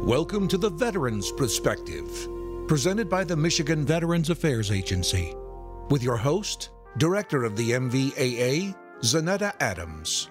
Welcome to the Veterans Perspective, presented by the Michigan Veterans Affairs Agency, with your host, Director of the MVAA, Zanetta Adams.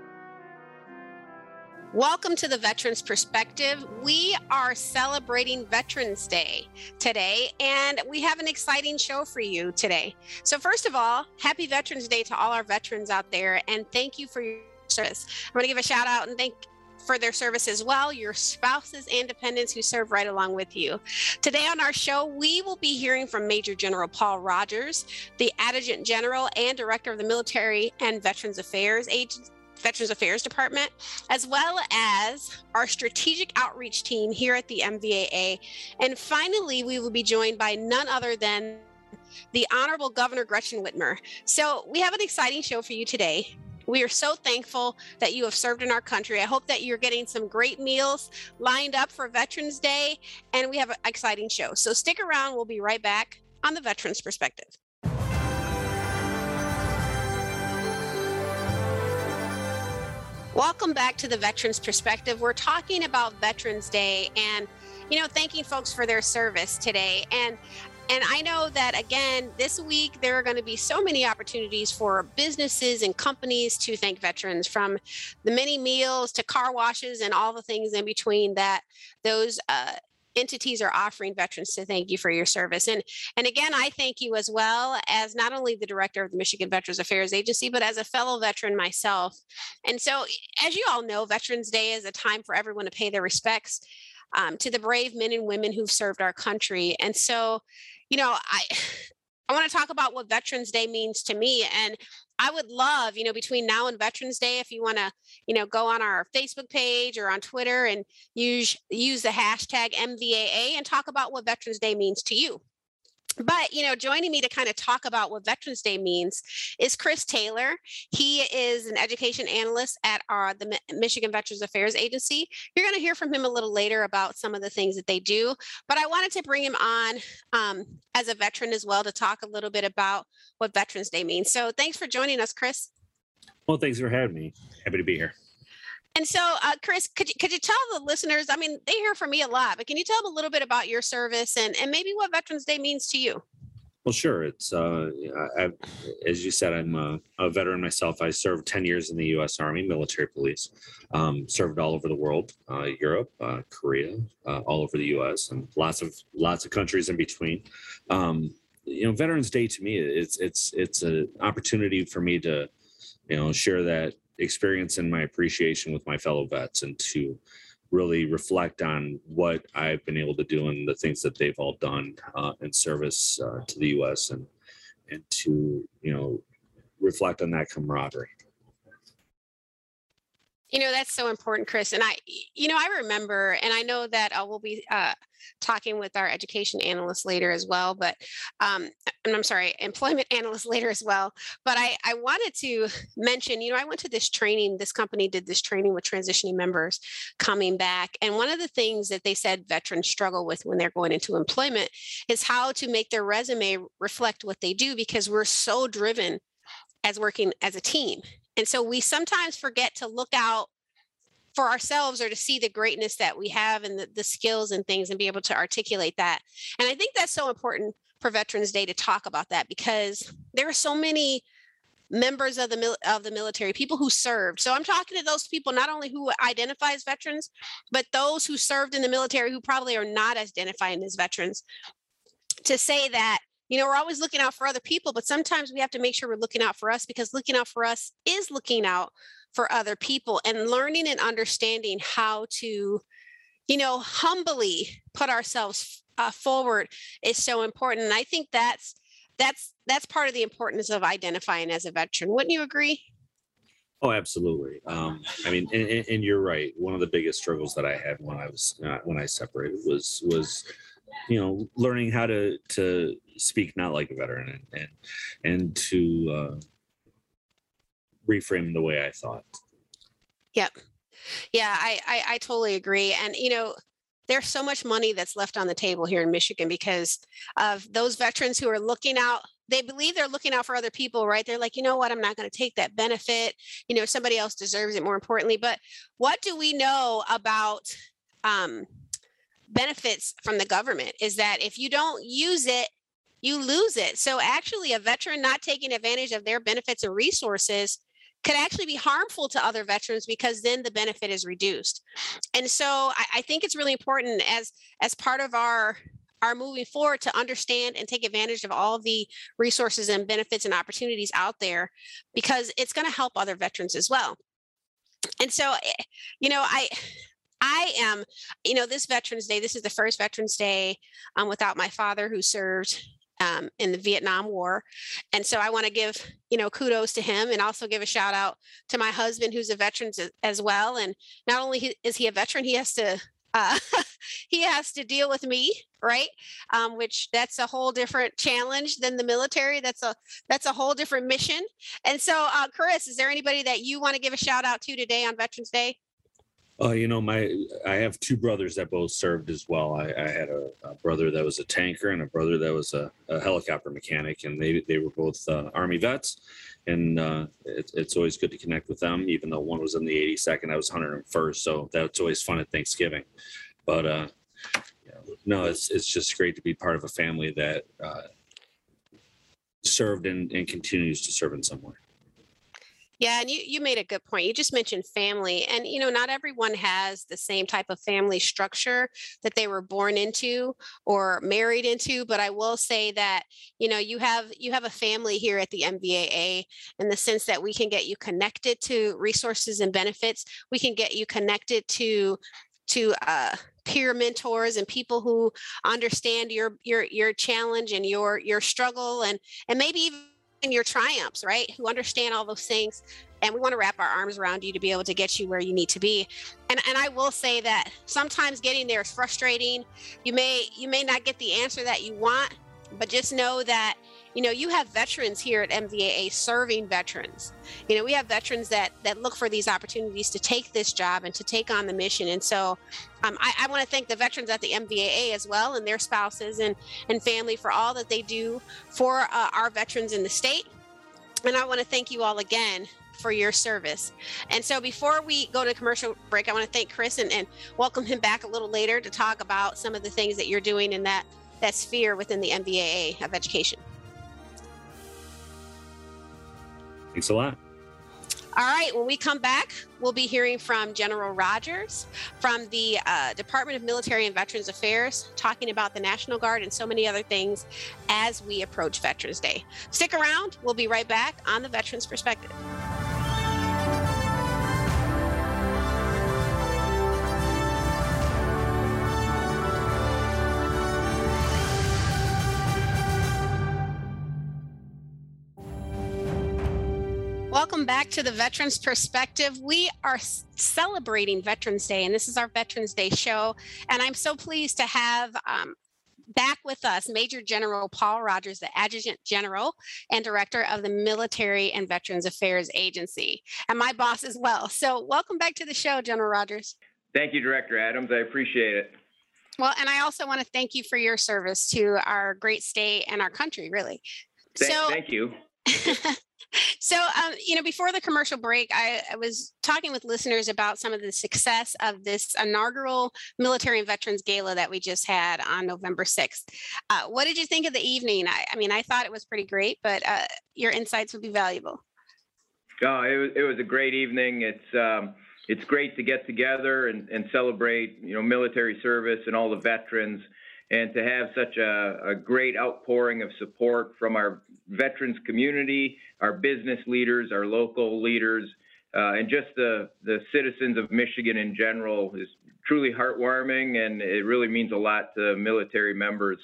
Welcome to the Veterans Perspective. We are celebrating Veterans Day today, and we have an exciting show for you today. So first of all, happy Veterans Day to all our veterans out there, and thank you for your service. I'm going to give a shout out and thank for their service as well, your spouses and dependents who serve right along with you. Today on our show, we will be hearing from Major General Paul Rogers, the Adjutant General and Director of the Military and Veterans Affairs Department, as well as our strategic outreach team here at the MVAA. And finally, we will be joined by none other than the Honorable Governor Gretchen Whitmer. So we have an exciting show for you today. We are so thankful that you have served in our country. I hope that you're getting some great meals lined up for Veterans Day, and we have an exciting show. So stick around. We'll be right back on the Veterans Perspective. Welcome back to the Veterans Perspective. We're talking about Veterans Day and, thanking folks for their service today. And I know that, again, this week, there are going to be so many opportunities for businesses and companies to thank veterans, from the many meals to car washes and all the things in between that those entities are offering veterans to thank you for your service. And again, I thank you as well as not only the director of the Michigan Veterans Affairs Agency, but as a fellow veteran myself. And so, as you all know, Veterans Day is a time for everyone to pay their respects to the brave men and women who've served our country. And so, I want to talk about what Veterans Day means to me. And I would love, between now and Veterans Day, if you want to, go on our Facebook page or on Twitter and use the hashtag MVAA and talk about what Veterans Day means to you. But, joining me to kind of talk about what Veterans Day means is Chris Taylor. He is an education analyst at the Michigan Veterans Affairs Agency. You're going to hear from him a little later about some of the things that they do. But I wanted to bring him on as a veteran as well to talk a little bit about what Veterans Day means. So thanks for joining us, Chris. Well, thanks for having me. Happy to be here. And so, Chris, could you tell the listeners, they hear from me a lot, but can you tell them a little bit about your service and maybe what Veterans Day means to you? Well, sure. It's, as you said, I'm a veteran myself. I served 10 years in the U.S. Army military police, served all over the world, Europe, Korea, all over the U.S. and lots of countries in between. Veterans Day to me, it's an opportunity for me to, share that experience and my appreciation with my fellow vets and to really reflect on what I've been able to do and the things that they've all done in service to the U.S. and to, reflect on that camaraderie. That's so important, Chris. And I remember, and I know that we'll be talking with our education analyst later as well, but employment analyst later as well. But I wanted to mention, I went to this training, this company did this training with transitioning members coming back. And one of the things that they said veterans struggle with when they're going into employment is how to make their resume reflect what they do, because we're so driven as working as a team. And so we sometimes forget to look out for ourselves or to see the greatness that we have and the skills and things and be able to articulate that. And I think that's so important for Veterans Day to talk about that, because there are so many members of the military, people who served. So I'm talking to those people, not only who identify as veterans, but those who served in the military who probably are not identifying as veterans, to say that we're always looking out for other people, but sometimes we have to make sure we're looking out for us, because looking out for us is looking out for other people, and learning and understanding how to, humbly put ourselves forward is so important. And I think that's part of the importance of identifying as a veteran. Wouldn't you agree? Oh, absolutely. And you're right. One of the biggest struggles that I had when I separated was learning how to speak not like a veteran and to reframe the way I thought. Yep. Yeah, I totally agree. And, there's so much money that's left on the table here in Michigan because of those veterans who are looking out. They believe they're looking out for other people, right? They're like, you know what, I'm not going to take that benefit. Somebody else deserves it, more importantly. But what do we know about benefits from the government is that if you don't use it, you lose it. So actually a veteran not taking advantage of their benefits and resources could actually be harmful to other veterans because then the benefit is reduced. And so I think it's really important as part of our moving forward to understand and take advantage of all the resources and benefits and opportunities out there, because it's going to help other veterans as well. And so, I am, this Veterans Day, this is the first Veterans Day without my father, who served in the Vietnam War. And so I want to give, kudos to him, and also give a shout out to my husband, who's a veteran as well. And not only is he a veteran, he has to deal with me, right? Which that's a whole different challenge than the military. That's a whole different mission. And so, Chris, is there anybody that you want to give a shout out to today on Veterans Day? I have two brothers that both served as well. I had a brother that was a tanker and a brother that was a helicopter mechanic, and they were both Army vets. And it's always good to connect with them, even though one was in the 82nd, I was 101st. So that's always fun at Thanksgiving. But no, it's just great to be part of a family that served and continues to serve in some way. Yeah, and you made a good point. You just mentioned family, and not everyone has the same type of family structure that they were born into or married into. But I will say that you have a family here at the MVAA, in the sense that we can get you connected to resources and benefits. We can get you connected to peer mentors and people who understand your challenge and your struggle, and maybe even your triumphs, right? Who understand all those things. And we want to wrap our arms around you to be able to get you where you need to be. And I will say that sometimes getting there is frustrating. You may not get the answer that you want, but just know that you have veterans here at MVAA serving veterans. We have veterans that look for these opportunities to take this job and to take on the mission. And so I want to thank the veterans at the MVAA as well, and their spouses and family, for all that they do for our veterans in the state. And I want to thank you all again for your service. And so before we go to commercial break, I want to thank Chris and welcome him back a little later to talk about some of the things that you're doing in that sphere within the MVAA of education. Thanks a lot. All right, when we come back, we'll be hearing from General Rogers from the Department of Military and Veterans Affairs, talking about the National Guard and so many other things as we approach Veterans Day. Stick around. We'll be right back on the Veterans Perspective. Welcome back to the Veterans Perspective. We are celebrating Veterans Day, and this is our Veterans Day show. And I'm so pleased to have back with us Major General Paul Rogers, the Adjutant General and Director of the Military and Veterans Affairs Agency, and my boss as well. So welcome back to the show, General Rogers. Thank you, Director Adams. I appreciate it. Well, and I also want to thank you for your service to our great state and our country, really. Thank you. So, before the commercial break, I was talking with listeners about some of the success of this inaugural Military and Veterans Gala that we just had on November 6th. What did you think of the evening? I thought it was pretty great, but your insights would be valuable. Oh, it was a great evening. It's great to get together and celebrate, military service and all the veterans, and to have such a great outpouring of support from our veterans community, our business leaders, our local leaders, and just the citizens of Michigan in general is truly heartwarming, and it really means a lot to military members,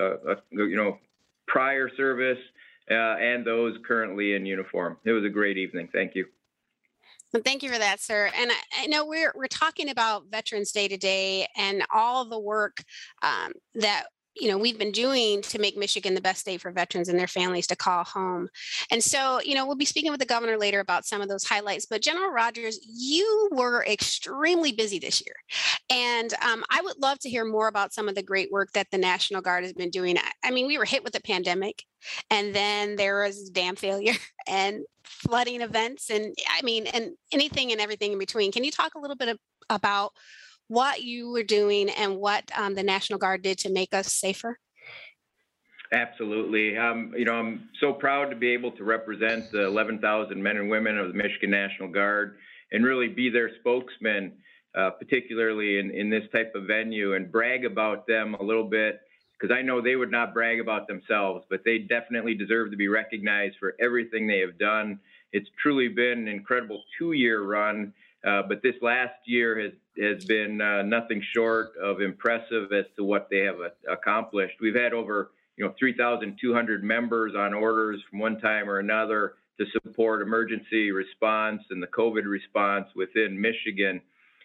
prior service and those currently in uniform. It was a great evening. Thank you. Well, thank you for that, sir. And I know we're talking about Veterans Day today and all the work that we've been doing to make Michigan the best state for veterans and their families to call home. And so, we'll be speaking with the governor later about some of those highlights. But General Rogers, you were extremely busy this year. And I would love to hear more about some of the great work that the National Guard has been doing. We were hit with the pandemic, and then there was dam failure and flooding events and anything and everything in between. Can you talk a little bit about what you were doing and what the National Guard did to make us safer? Absolutely. I'm so proud to be able to represent the 11,000 men and women of the Michigan National Guard and really be their spokesman, particularly in this type of venue, and brag about them a little bit, because I know they would not brag about themselves, but they definitely deserve to be recognized for everything they have done. It's truly been an incredible 2-year run, but this last year has been nothing short of impressive as to what they have accomplished. We've had over 3,200 members on orders from one time or another to support emergency response and the COVID response within Michigan.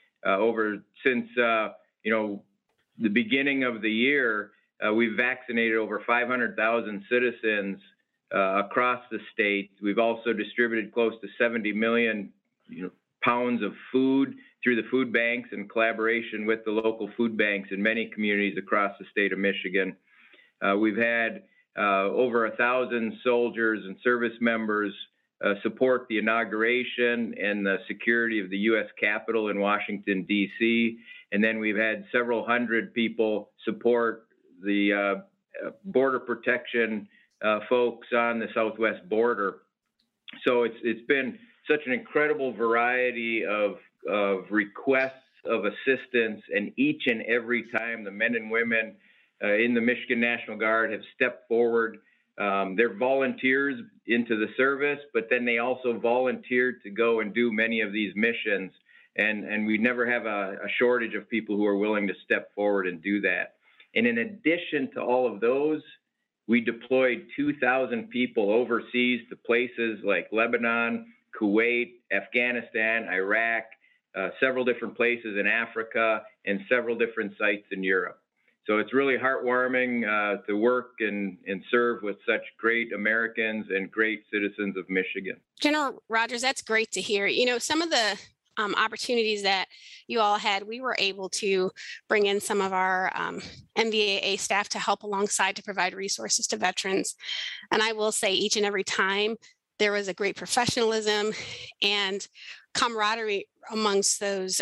Since the beginning of the year, we've vaccinated over 500,000 citizens across the state. We've also distributed close to 70 million pounds of food through the food banks in collaboration with the local food banks in many communities across the state of Michigan. We've had over 1,000 soldiers and service members support the inauguration and the security of the U.S. Capitol in Washington, D.C. And then we've had several hundred people support the border protection folks on the southwest border. So it's been such an incredible variety of requests of assistance, and each and every time the men and women in the Michigan National Guard have stepped forward. They're volunteers into the service, but then they also volunteered to go and do many of these missions. And we never have a shortage of people who are willing to step forward and do that. And in addition to all of those, we deployed 2,000 people overseas to places like Lebanon, Kuwait, Afghanistan, Iraq, several different places in Africa, and several different sites in Europe. So it's really heartwarming to work and serve with such great Americans and great citizens of Michigan. General Rogers, that's great to hear. Some of the opportunities that you all had, we were able to bring in some of our MVAA staff to help alongside to provide resources to veterans. And I will say each and every time there was a great professionalism and camaraderie amongst those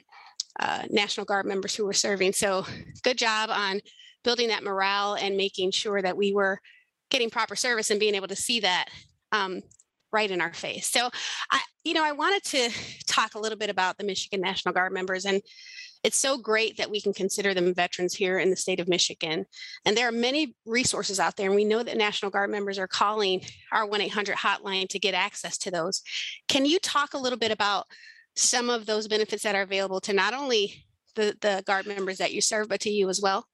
National Guard members who were serving. So good job on building that morale and making sure that we were getting proper service and being able to see that right in our face. So I wanted to talk a little bit about the Michigan National Guard members, and it's so great that we can consider them veterans here in the state of Michigan. And there are many resources out there, and we know that National Guard members are calling our 1-800 hotline to get access to those. Can you talk a little bit about some of those benefits that are available to not only the Guard members that you serve, but to you as well?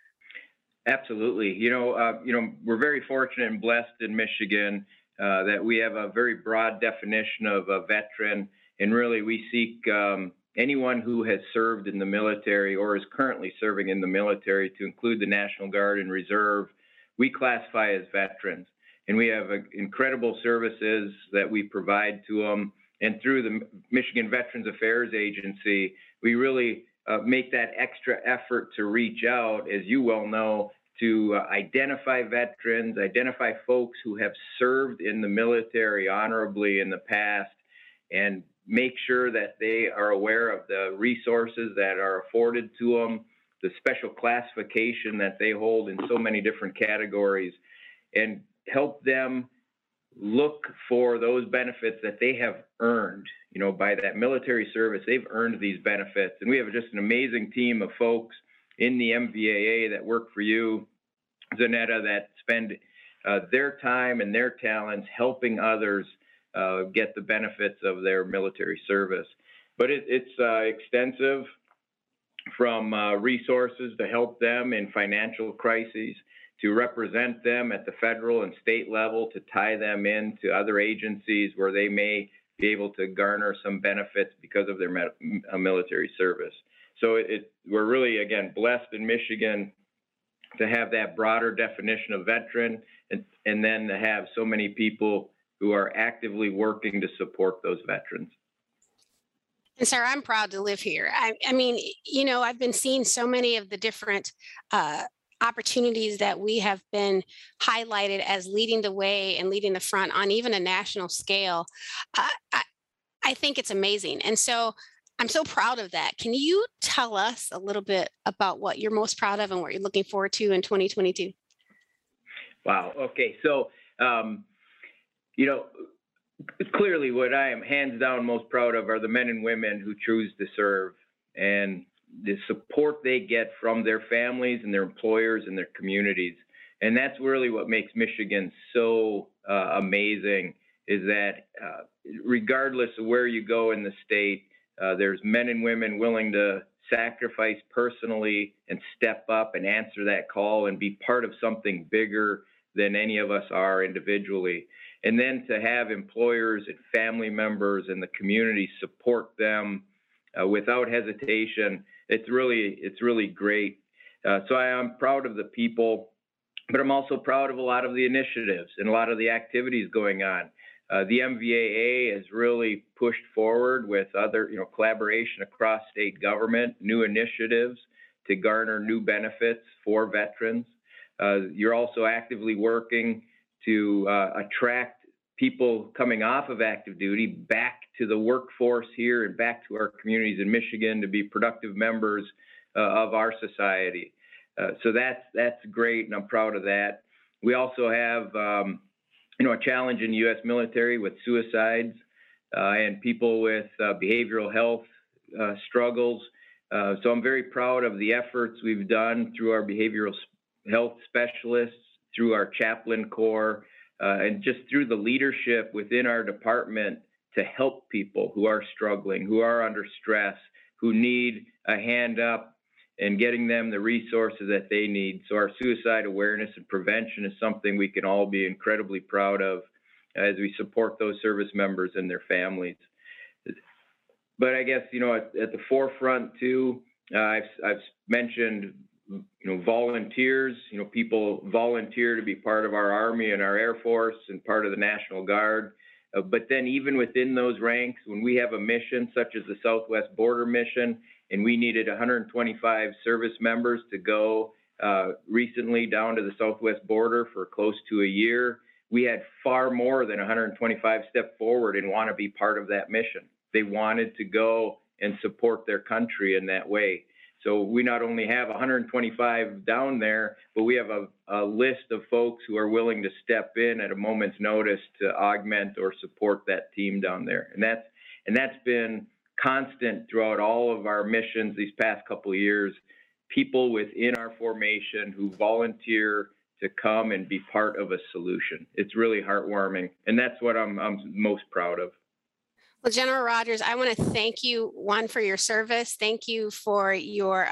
Absolutely. We're very fortunate and blessed in Michigan that we have a very broad definition of a veteran, and really we seek anyone who has served in the military or is currently serving in the military to include the National Guard and Reserve. We classify as veterans, and we have incredible services that we provide to them. And through the Michigan Veterans Affairs Agency, we really make that extra effort to reach out, as you well know, to identify veterans, identify folks who have served in the military honorably in the past, and make sure that they are aware of the resources that are afforded to them, the special classification that they hold in so many different categories, and help them look for those benefits that they have earned. By that military service, they've earned these benefits. And we have just an amazing team of folks in the MVAA that work for you, Zanetta, that spend their time and their talents helping others get the benefits of their military service. But it's extensive, from resources to help them in financial crises, to represent them at the federal and state level, to tie them into other agencies where they may be able to garner some benefits because of their military service. So we're really, again, blessed in Michigan to have that broader definition of veteran, and then to have so many people who are actively working to support those veterans. And Sarah, I'm proud to live here. I mean, I've been seeing so many of the different opportunities that we have been highlighted as leading the way and leading the front on even a national scale. I think it's amazing. And so I'm so proud of that. Can you tell us a little bit about what you're most proud of and what you're looking forward to in 2022? Wow. Okay. So, you know, clearly what I am hands down most proud of are the men and women who choose to serve and the support they get from their families and their employers and their communities. And that's really what makes Michigan so amazing, is that regardless of where you go in the state, there's men and women willing to sacrifice personally and step up and answer that call and be part of something bigger than any of us are individually. And then to have employers and family members and the community support them without hesitation, it's really great. So I am proud of the people, but I'm also proud of a lot of the initiatives and a lot of the activities going on. The MVAA has really pushed forward with other, collaboration across state government, new initiatives to garner new benefits for veterans. You're also actively working to attract people coming off of active duty back to the workforce here and back to our communities in Michigan to be productive members of our society. So that's great, and I'm proud of that. We also have a challenge in the U.S. military with suicides and people with behavioral health struggles. So I'm very proud of the efforts we've done through our behavioral health specialists, through our chaplain corps, and just through the leadership within our department to help people who are struggling, who are under stress, who need a hand up, and getting them the resources that they need. So our suicide awareness and prevention is something we can all be incredibly proud of as we support those service members and their families. But I guess, at the forefront too, I've mentioned, volunteers, people volunteer to be part of our Army and our Air Force and part of the National Guard. But then even within those ranks, when we have a mission such as the Southwest Border Mission, and we needed 125 service members to go recently down to the Southwest border for close to a year, we had far more than 125 step forward and want to be part of that mission. They wanted to go and support their country in that way. So we not only have 125 down there, but we have a list of folks who are willing to step in at a moment's notice to augment or support that team down there. And that's been constant throughout all of our missions these past couple of years. People within our formation who volunteer to come and be part of a solution. It's really heartwarming, and that's what I'm most proud of. Well, General Rogers, I want to thank you, one, for your service. Thank you for your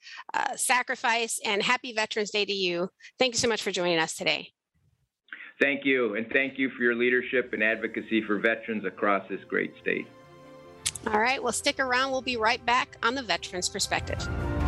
sacrifice, and happy Veterans Day to you. Thank you so much for joining us today. Thank you, and thank you for your leadership and advocacy for veterans across this great state. All right, well, stick around. We'll be right back on the Veterans Perspective.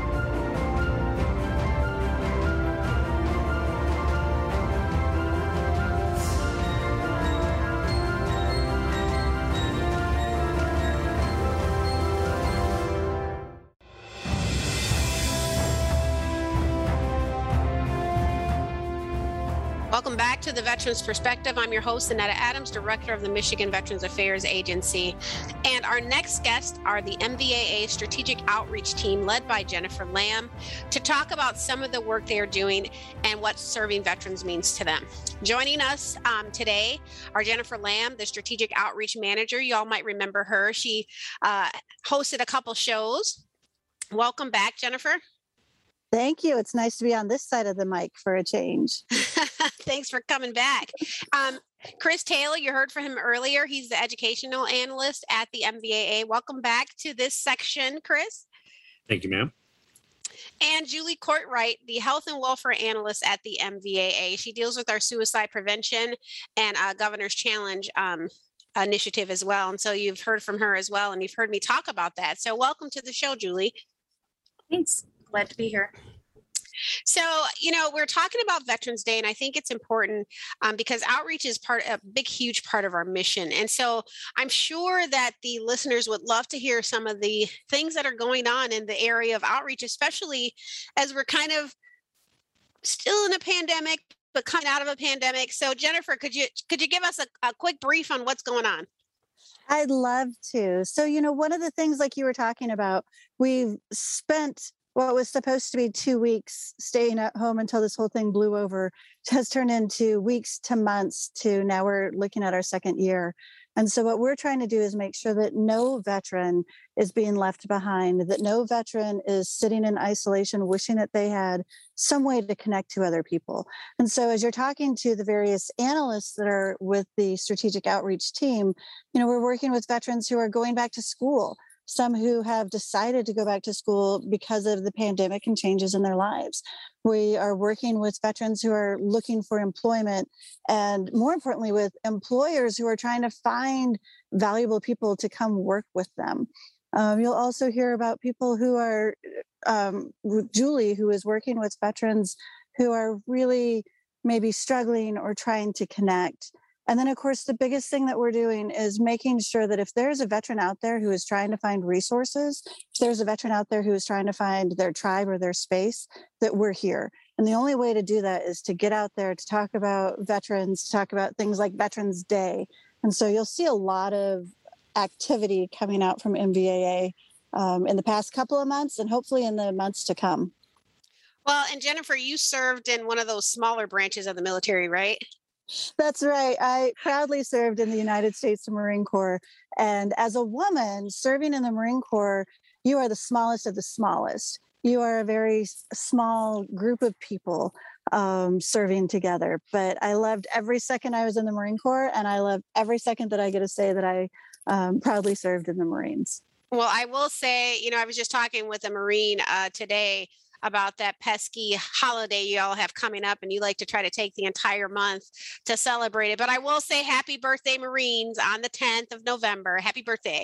Welcome back to the Veterans Perspective. I'm your host, Annetta Adams, Director of the Michigan Veterans Affairs Agency. And our next guests are the MVAA Strategic Outreach Team led by Jennifer Lamb to talk about some of the work they are doing and what serving veterans means to them. Joining us today are Jennifer Lamb, the Strategic Outreach Manager. You all might remember her. She hosted a couple shows. Welcome back, Jennifer. Thank you. It's nice to be on this side of the mic for a change. Thanks for coming back. Chris Taylor, you heard from him earlier. He's the educational analyst at the MVAA. Welcome back to this section, Chris. Thank you, ma'am. And Julie Courtwright, the health and welfare analyst at the MVAA. She deals with our suicide prevention and Governor's Challenge initiative as well. And so you've heard from her as well, and you've heard me talk about that. So welcome to the show, Julie. Thanks. Glad to be here. So, we're talking about Veterans Day, and I think it's important because outreach is a big, huge part of our mission. And so I'm sure that the listeners would love to hear some of the things that are going on in the area of outreach, especially as we're kind of still in a pandemic, but coming out of a pandemic. So Jennifer, could you give us a quick brief on what's going on? I'd love to. So, one of the things like you were talking about, we've spent what was supposed to be 2 weeks staying at home until this whole thing blew over, has turned into weeks to months to now we're looking at our second year. And so, what we're trying to do is make sure that no veteran is being left behind, that no veteran is sitting in isolation, wishing that they had some way to connect to other people. And so, as you're talking to the various analysts that are with the strategic outreach team, we're working with veterans who are going back to school, some who have decided to go back to school because of the pandemic and changes in their lives. We are working with veterans who are looking for employment, and more importantly, with employers who are trying to find valuable people to come work with them. You'll also hear about people who are, Julie, who is working with veterans who are really maybe struggling or trying to connect. And then, of course, the biggest thing that we're doing is making sure that if there's a veteran out there who is trying to find resources, if there's a veteran out there who is trying to find their tribe or their space, that we're here. And the only way to do that is to get out there, to talk about veterans, to talk about things like Veterans Day. And so you'll see a lot of activity coming out from MVAA in the past couple of months and hopefully in the months to come. Well, and Jennifer, you served in one of those smaller branches of the military, right? That's right. I proudly served in the United States Marine Corps. And as a woman serving in the Marine Corps, you are the smallest of the smallest. You are a very small group of people serving together. But I loved every second I was in the Marine Corps, and I love every second that I get to say that I proudly served in the Marines. Well, I will say, I was just talking with a Marine today about that pesky holiday you all have coming up, and you like to try to take the entire month to celebrate it. But I will say happy birthday, Marines, on the 10th of November. Happy birthday.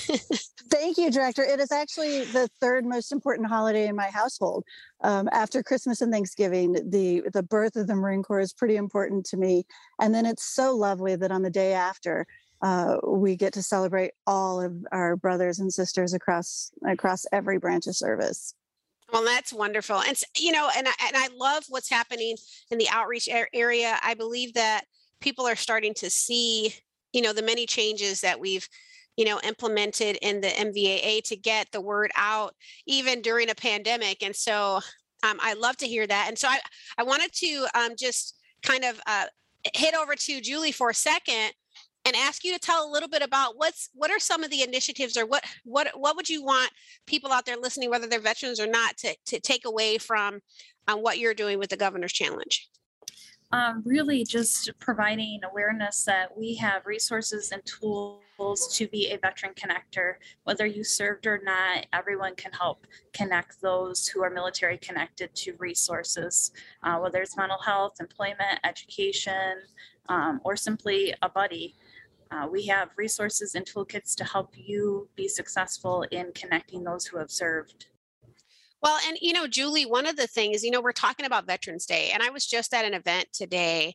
Thank you, Director. It is actually the third most important holiday in my household. After Christmas and Thanksgiving, the birth of the Marine Corps is pretty important to me. And then it's so lovely that on the day after, we get to celebrate all of our brothers and sisters across every branch of service. Well, that's wonderful. And, and I love what's happening in the outreach area. I believe that people are starting to see, the many changes that we've, implemented in the MVAA to get the word out, even during a pandemic. And so I love to hear that. And so I wanted to just kind of hit over to Julie for a second and ask you to tell a little bit about what are some of the initiatives, or what would you want people out there listening, whether they're veterans or not, to take away from what you're doing with the Governor's Challenge? Really just providing awareness that we have resources and tools to be a veteran connector. Whether you served or not, everyone can help connect those who are military connected to resources, whether it's mental health, employment, education, or simply a buddy. We have resources and toolkits to help you be successful in connecting those who have served. Well, and Julie, one of the things, we're talking about Veterans Day, and I was just at an event today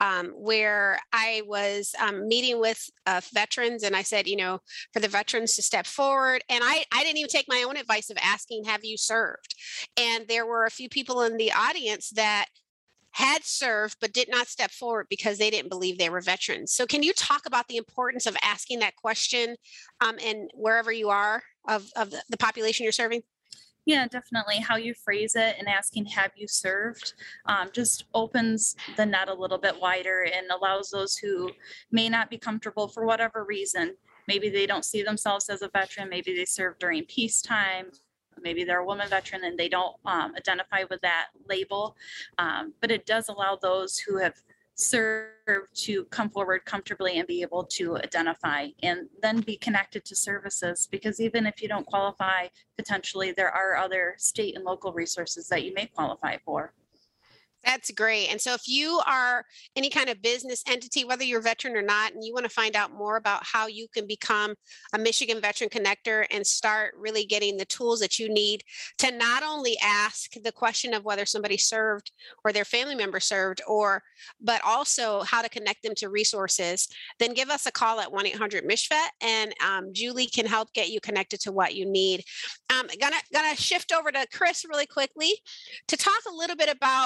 where I was meeting with veterans, and I said, for the veterans to step forward, and I didn't even take my own advice of asking, have you served? And there were a few people in the audience that had served but did not step forward because they didn't believe they were veterans. So can you talk about the importance of asking that question and wherever you are of the population you're serving? Yeah, definitely. How you phrase it and asking, have you served, just opens the net a little bit wider and allows those who may not be comfortable for whatever reason. Maybe they don't see themselves as a veteran. Maybe they served during peacetime. Maybe they're a woman veteran and they don't identify with that label. But it does allow those who have served to come forward comfortably and be able to identify and then be connected to services, because even if you don't qualify, potentially there are other state and local resources that you may qualify for. That's great. And so if you are any kind of business entity, whether you're a veteran or not, and you want to find out more about how you can become a Michigan Veteran Connector and start really getting the tools that you need to not only ask the question of whether somebody served or their family member served, but also how to connect them to resources, then give us a call at 1-800-MISHVET, and Julie can help get you connected to what you need. Gonna shift over to Chris really quickly to talk a little bit about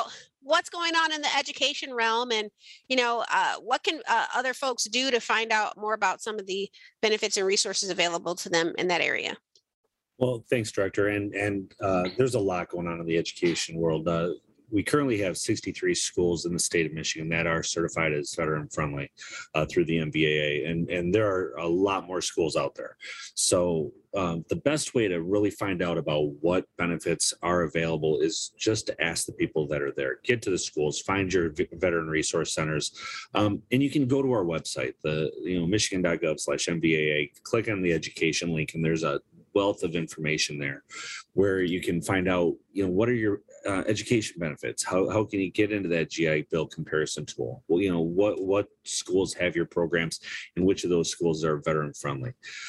what's going on in the education realm, and what can other folks do to find out more about some of the benefits and resources available to them in that area? Well, thanks, Director. And there's a lot going on in the education world. We currently have 63 schools in the state of Michigan that are certified as veteran friendly through the MVAA, and there are a lot more schools out there. So the best way to really find out about what benefits are available is just to ask the people that are there. Get to the schools, find your veteran resource centers, and you can go to our website, the michigan.gov/MVAA. Click on the education link, and there's a wealth of information there where you can find out, what are your education benefits? How can you get into that GI Bill comparison tool? Well, what schools have your programs and which of those schools are veteran friendly?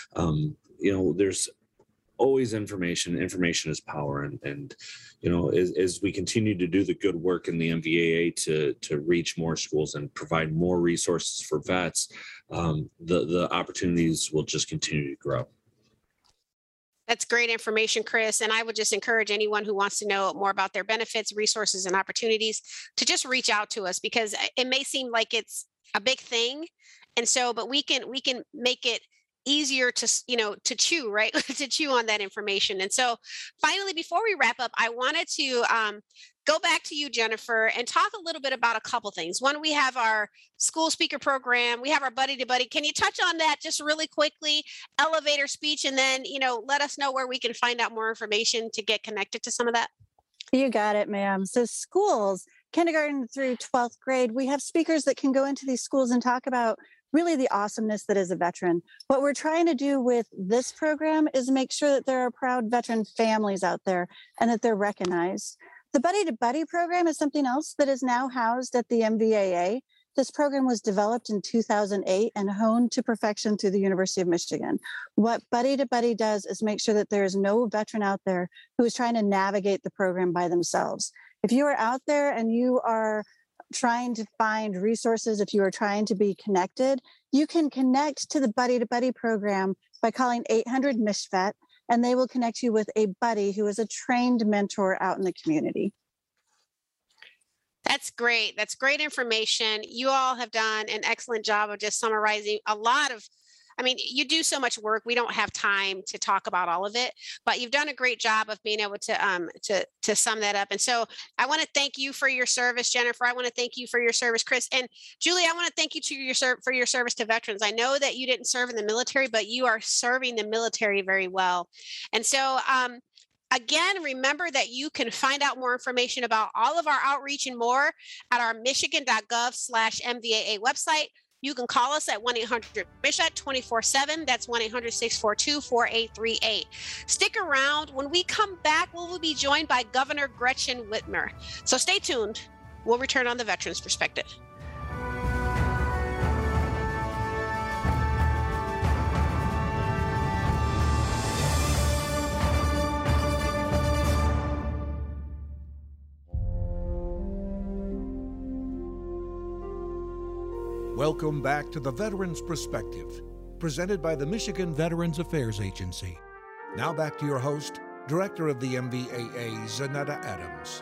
There's always information. Information is power. And as we continue to do the good work in the MVAA to reach more schools and provide more resources for vets, the opportunities will just continue to grow. That's great information, Chris. And I would just encourage anyone who wants to know more about their benefits, resources, and opportunities to just reach out to us, because it may seem like it's a big thing. And so, but we can make it easier to chew, right? to chew on that information. And so finally, before we wrap up, I wanted to go back to you, Jennifer, and talk a little bit about a couple things. One, we have our school speaker program. We have our buddy to buddy. Can you touch on that just really quickly, elevator speech, and then, let us know where we can find out more information to get connected to some of that? You got it, ma'am. So schools, kindergarten through 12th grade, we have speakers that can go into these schools and talk about really the awesomeness that is a veteran. What we're trying to do with this program is make sure that there are proud veteran families out there and that they're recognized. The Buddy to Buddy program is something else that is now housed at the MVAA. This program was developed in 2008 and honed to perfection through the University of Michigan. What Buddy to Buddy does is make sure that there is no veteran out there who is trying to navigate the program by themselves. If you are out there and you are trying to find resources, if you are trying to be connected, you can connect to the Buddy to Buddy program by calling 800-MISH-VET, and they will connect you with a buddy who is a trained mentor out in the community. That's great. That's great information. You all have done an excellent job of just summarizing a lot of, you do so much work. We don't have time to talk about all of it, but you've done a great job of being able to sum that up. And so I want to thank you for your service, Jennifer. I want to thank you for your service, Chris. And Julie, I want to thank you for your service to veterans. I know that you didn't serve in the military, but you are serving the military very well. And so, again, remember that you can find out more information about all of our outreach and more at our michigan.gov/MVAA website. You can call us at 1-800-MISH-VET 24/7. That's 1-800-642-4838. Stick around. When we come back, we'll be joined by Governor Gretchen Whitmer. So stay tuned. We'll return on the Veterans Perspective. Welcome back to the Veterans Perspective, presented by the Michigan Veterans Affairs Agency. Now back to your host, Director of the MVAA, Zanetta Adams.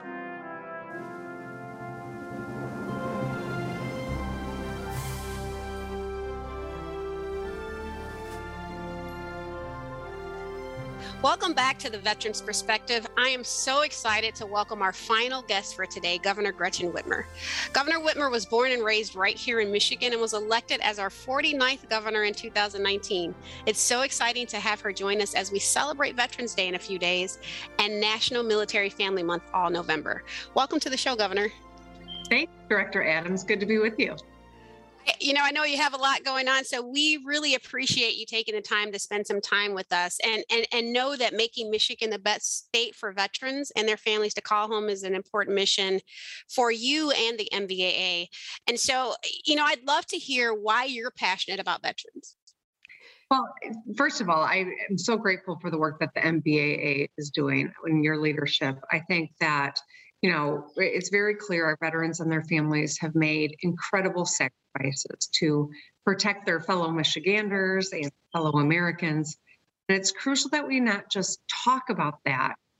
Welcome back to the Veterans Perspective. I am so excited to welcome our final guest for today, Governor Gretchen Whitmer. Governor Whitmer was born and raised right here in Michigan and was elected as our 49th governor in 2019. It's so exciting to have her join us as we celebrate Veterans Day in a few days and National Military Family Month all November. Welcome to the show, Governor. Thanks, Director Adams. Good to be with you. I know you have a lot going on, so we really appreciate you taking the time to spend some time with us and know that making Michigan the best state for veterans and their families to call home is an important mission for you and the MVAA. And so, I'd love to hear why you're passionate about veterans. Well, first of all, I am so grateful for the work that the MVAA is doing in your leadership. I think that it's very clear our veterans and their families have made incredible sacrifices to protect their fellow Michiganders and fellow Americans. And it's crucial that we not just talk about that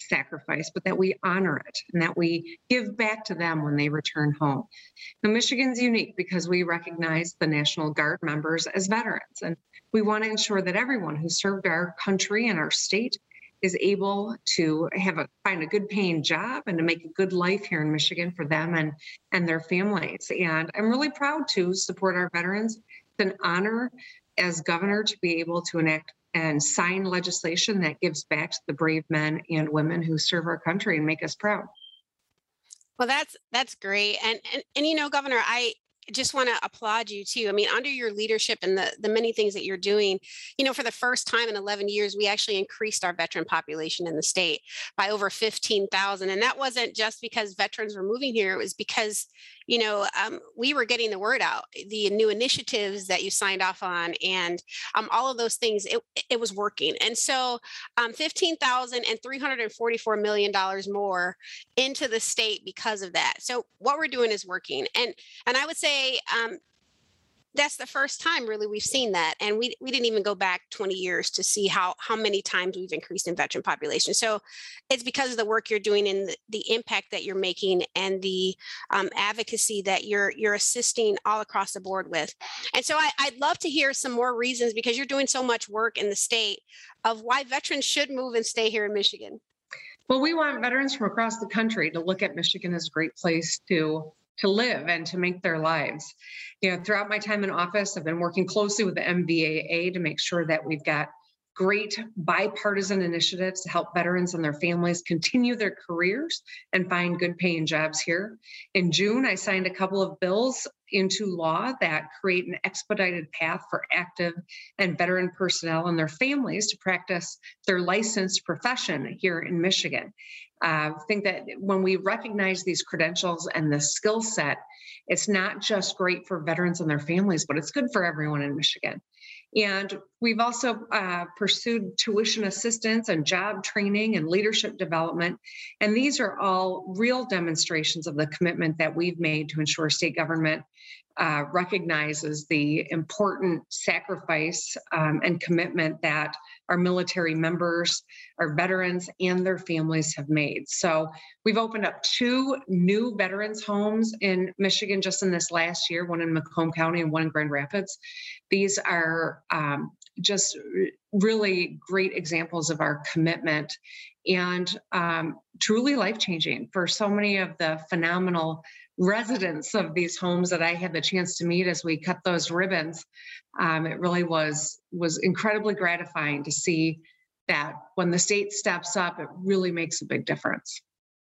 sacrifice, but that we honor it and that we give back to them when they return home. Now, Michigan's unique because we recognize the National Guard members as veterans, and we want to ensure that everyone who served our country and our state is able to find a good paying job and to make a good life here in Michigan for them and their families. And I'm really proud to support our veterans. It's an honor as governor to be able to enact and sign legislation that gives back to the brave men and women who serve our country and make us proud. Well, that's great. And Governor, I just want to applaud you too. I mean, under your leadership and the many things that you're doing, for the first time in 11 years, we actually increased our veteran population in the state by over 15,000. And that wasn't just because veterans were moving here. It was because, we were getting the word out, the new initiatives that you signed off on and all of those things, it was working. And so $15,000 and $344 million more into the state because of that. So what we're doing is working. And I would say that's the first time really we've seen that. And we didn't even go back 20 years to see how many times we've increased in veteran population. So it's because of the work you're doing and the impact that you're making and the advocacy that you're assisting all across the board with. And so I'd love to hear some more reasons, because you're doing so much work in the state, of why veterans should move and stay here in Michigan. Well, we want veterans from across the country to look at Michigan as a great place to live and to make their lives. Throughout my time in office, I've been working closely with the MVAA to make sure that we've got great bipartisan initiatives to help veterans and their families continue their careers and find good paying jobs here. In June, I signed a couple of bills into law that create an expedited path for active and veteran personnel and their families to practice their licensed profession here in Michigan. I think that when we recognize these credentials and the skill set, it's not just great for veterans and their families, but it's good for everyone in Michigan. And we've also pursued tuition assistance and job training and leadership development. And these are all real demonstrations of the commitment that we've made to ensure state government recognizes the important sacrifice and commitment that our military members, our veterans, and their families have made. So we've opened up 2 new veterans homes in Michigan just in this last year, one in Macomb County and one in Grand Rapids. These are just really great examples of our commitment and truly life-changing for so many of the phenomenal residents of these homes that I had the chance to meet as we cut those ribbons. It really was incredibly gratifying to see that when the state steps up, it really makes a big difference.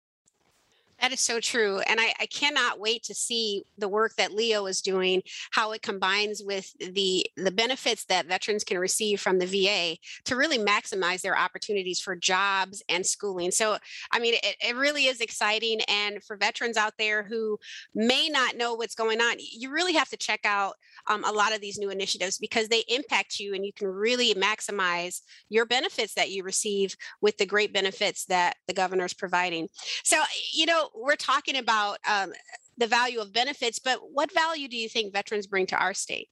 That is so true. And I cannot wait to see the work that Leo is doing, how it combines with the benefits that veterans can receive from the VA to really maximize their opportunities for jobs and schooling. So, I mean, it really is exciting. And for veterans out there who may not know what's going on, you really have to check out a lot of these new initiatives, because they impact you and you can really maximize your benefits that you receive with the great benefits that the governor is providing. So, we're talking about the value of benefits, but what value do you think veterans bring to our state?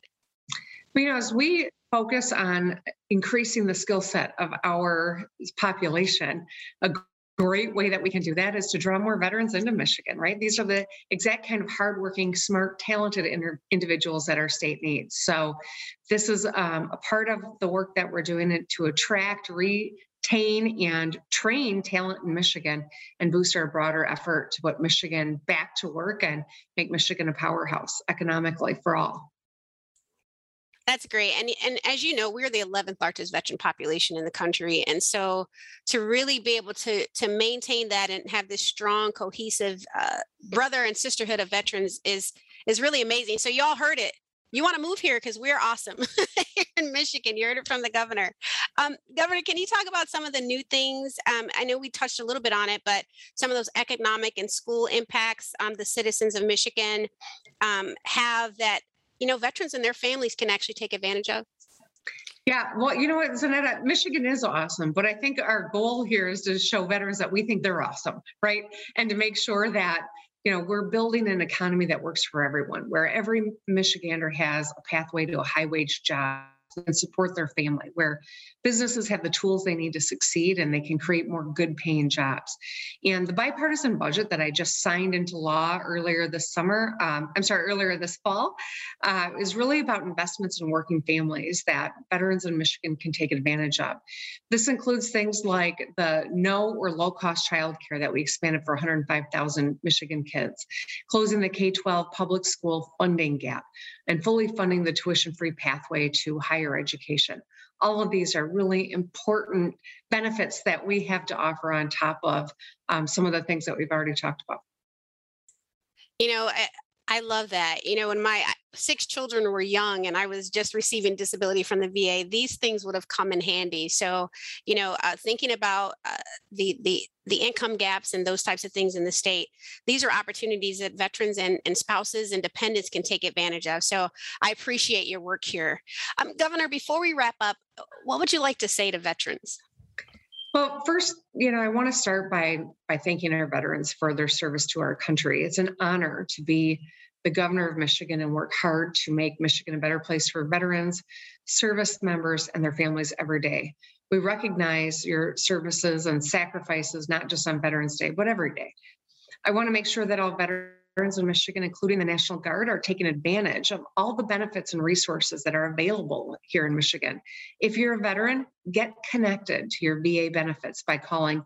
As we focus on increasing the skill set of our population, a great way that we can do that is to draw more veterans into Michigan, right? These are the exact kind of hardworking, smart, talented individuals that our state needs. So this is a part of the work that we're doing to attract, retain, and train talent in Michigan and boost our broader effort to put Michigan back to work and make Michigan a powerhouse economically for all. That's great. And as you know, we're the 11th largest veteran population in the country. And so to really be able to maintain that and have this strong, cohesive brother and sisterhood of veterans is really amazing. So y'all heard it. You want to move here because we're awesome here in Michigan. You heard it from the governor. Governor, can you talk about some of the new things? I know we touched a little bit on it, but some of those economic and school impacts the citizens of Michigan have that veterans and their families can actually take advantage of? Yeah, well, you know what, Zanetta, Michigan is awesome, but I think our goal here is to show veterans that we think they're awesome, right? And to make sure that, we're building an economy that works for everyone, where every Michigander has a pathway to a high-wage job and support their family, where businesses have the tools they need to succeed and they can create more good paying jobs. And the bipartisan budget that I just signed into law earlier this fall, is really about investments in working families that veterans in Michigan can take advantage of. This includes things like the no or low cost childcare that we expanded for 105,000 Michigan kids, closing the K-12 public school funding gap, and fully funding the tuition-free pathway to higher education. All of these are really important benefits that we have to offer on top of some of the things that we've already talked about. You know, I love that. You know, when my 6 children were young and I was just receiving disability from the VA, these things would have come in handy. So, you know, thinking about the income gaps and those types of things in the state, these are opportunities that veterans and spouses and dependents can take advantage of. So I appreciate your work here. Governor, before we wrap up, what would you like to say to veterans? Well, first, you know, I want to start by thanking our veterans for their service to our country. It's an honor to be the governor of Michigan and work hard to make Michigan a better place for veterans, service members, and their families every day. We recognize your services and sacrifices, not just on Veterans Day, but every day. I want to make sure that all veterans in Michigan, including the National Guard, are taking advantage of all the benefits and resources that are available here in Michigan. If you're a veteran, get connected to your VA benefits by calling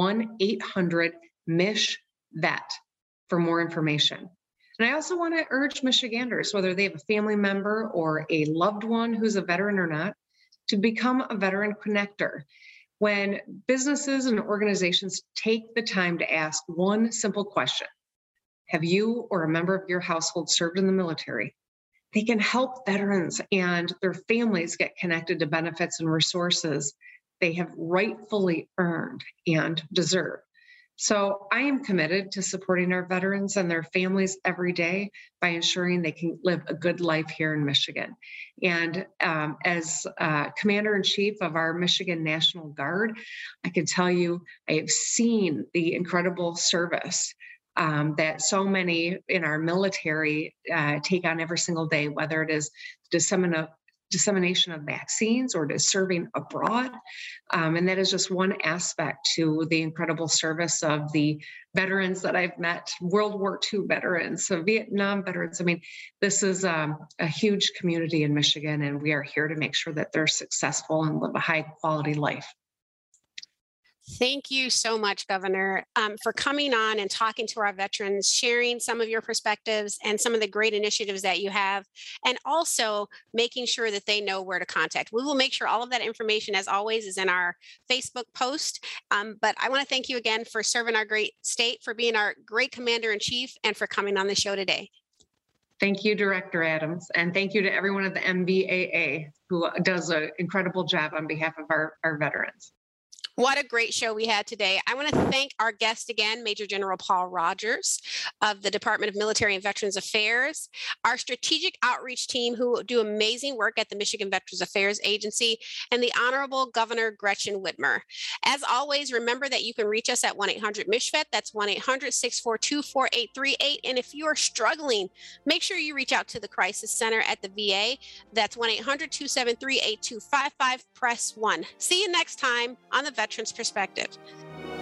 1-800-MISH-VET for more information. And I also want to urge Michiganders, whether they have a family member or a loved one who's a veteran or not, to become a veteran connector. When businesses and organizations take the time to ask one simple question, have you or a member of your household served in the military? They can help veterans and their families get connected to benefits and resources they have rightfully earned and deserve. So I am committed to supporting our veterans and their families every day by ensuring they can live a good life here in Michigan. And as Commander-in-Chief of our Michigan National Guard, I can tell you I have seen the incredible service that so many in our military take on every single day, whether it is dissemination of vaccines or to serving abroad. And that is just one aspect to the incredible service of the veterans that I've met, World War II veterans, so Vietnam veterans. I mean, this is a huge community in Michigan, and we are here to make sure that they're successful and live a high quality life. Thank you so much, Governor, for coming on and talking to our veterans, sharing some of your perspectives and some of the great initiatives that you have, and also making sure that they know where to contact. We will make sure all of that information, as always, is in our Facebook post. But I want to thank you again for serving our great state, for being our great Commander-in-Chief, and for coming on the show today. Thank you, Director Adams, and thank you to everyone at the MVAA who does an incredible job on behalf of our veterans. What a great show we had today. I want to thank our guest again, Major General Paul Rogers of the Department of Military and Veterans Affairs, our strategic outreach team who do amazing work at the Michigan Veterans Affairs Agency, and the Honorable Governor Gretchen Whitmer. As always, remember that you can reach us at 1-800-MISH-VET. That's 1-800-642-4838. And if you are struggling, make sure you reach out to the Crisis Center at the VA. That's 1-800-273-8255. Press 1. See you next time on the Veterans Perspective.